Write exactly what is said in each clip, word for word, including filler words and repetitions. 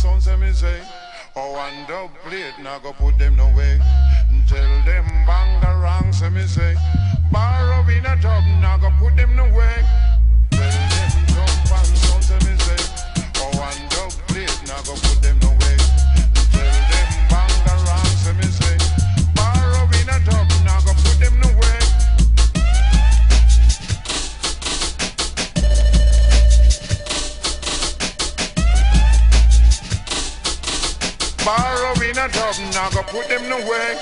sound say me say. Oh, and dub plate, now go put them no way. Tell them bangarang, say me say. Borrow in a tub, now go put them no way. Tell them jump and sound, say me say. Oh, and dub plate, now go put them no way. Tell them bangarang, say me say. Borrow in a tub, now go put them no way. Borrow in a tub, now go put them away.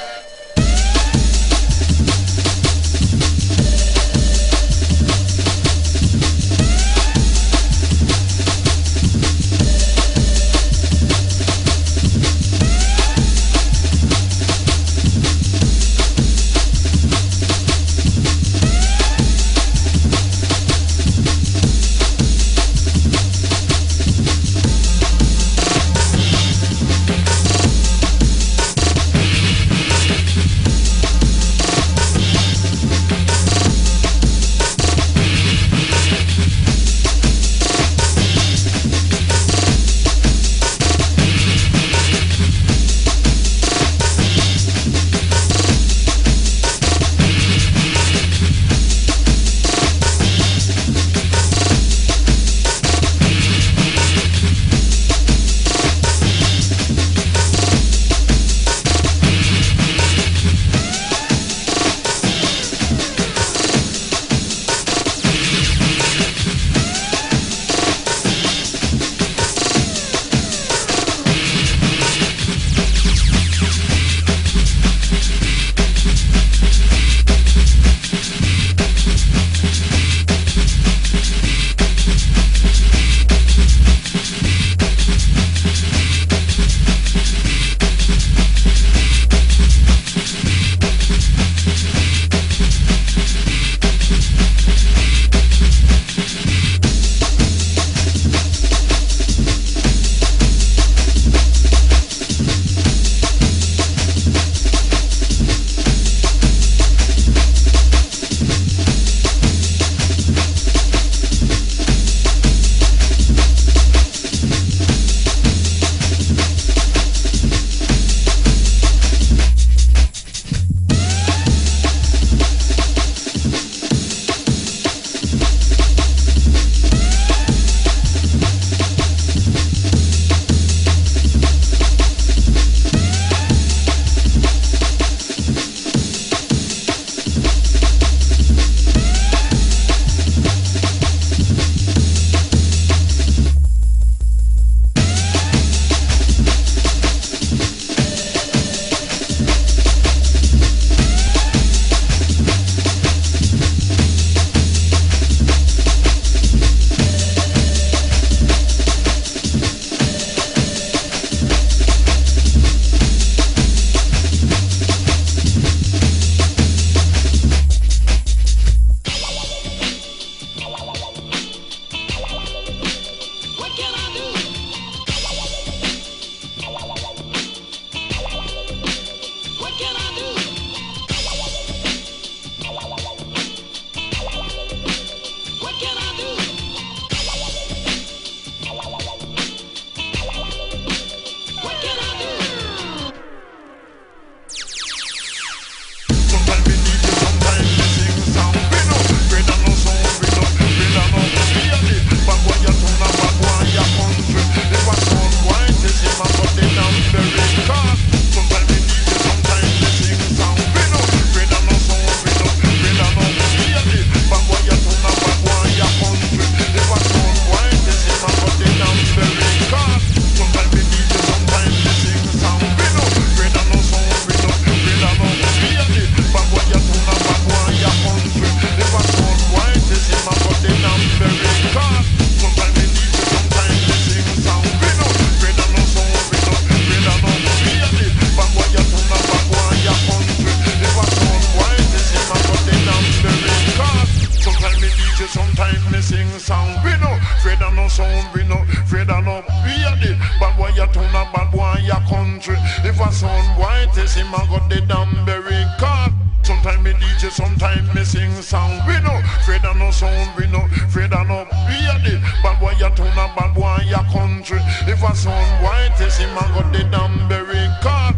If a sound white, yes, him a go dead and bury. Cause